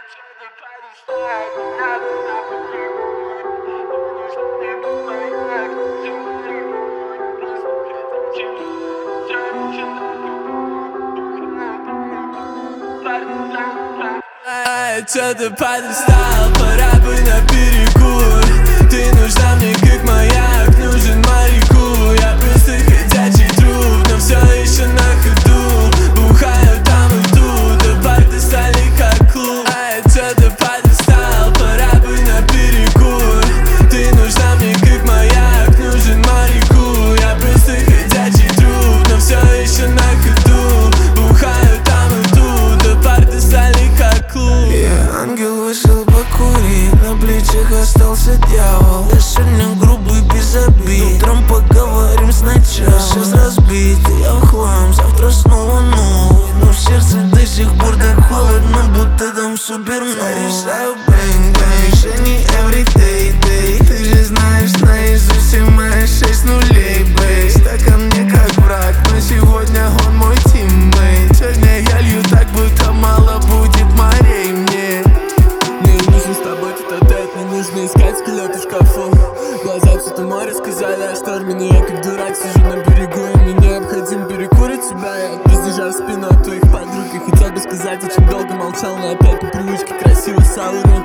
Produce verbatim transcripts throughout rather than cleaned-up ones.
Что-то подустал, пора бы на перекур. Ты нужна мне как маяк, нужен моряку. Я просто ходячий труп, но все еще на ходу. Бухаю там и тут, а парты стали как клуб. Что-то подустал, пора бы на перекур. Ты нужна мне как маяк, нужен моряку. Я просто ходячий труп, но все еще на ходу. Бухаю там и тут, а парты стали как клуб. Ангел вышел покурить, на плечах остался дьявол. Я сегодня грубый, без обид, утром поговорим сначала. Сейчас разбитый, я в хлам, завтра снова новый. Но в сердце до сих пор так холодно, будто там суперновый. Решаю бэнг-бэнг, решений everyday, day. Ты же знаешь наизусть все мои шесть нулей, бэй. Стакан мне как враг, но сегодня он мой тиммейт. Сегодня я лью так, будто мало будет морей мне. Мне нужно с тобой тет-а-тет, не нужно искать скелеты в шкафу. Глаза цвета моря сказали о шторме, но я как дурак сижу на берегу. И мне необходим перекур от тебя. Я раздержал спину от твоих подруг. И хотел бы сказать, очень долго молчал, но опять по привычке красиво сауру.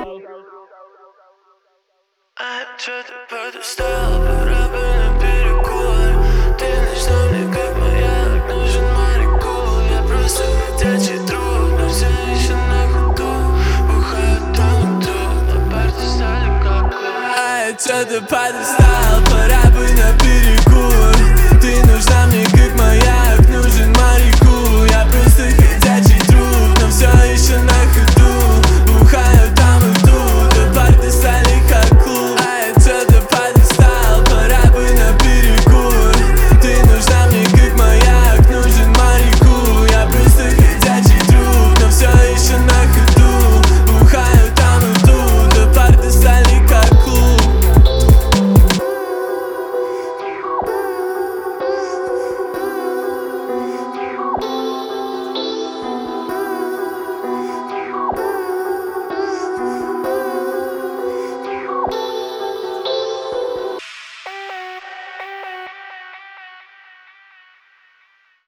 А что-то подустал, пора бы на перекур. Ты нужна мне как маяк, нужен моряку. Я просто ходячий труп, но все еще на ходу. Бухаю там и тут, а парты стали как клуб. Что-то подустал, пора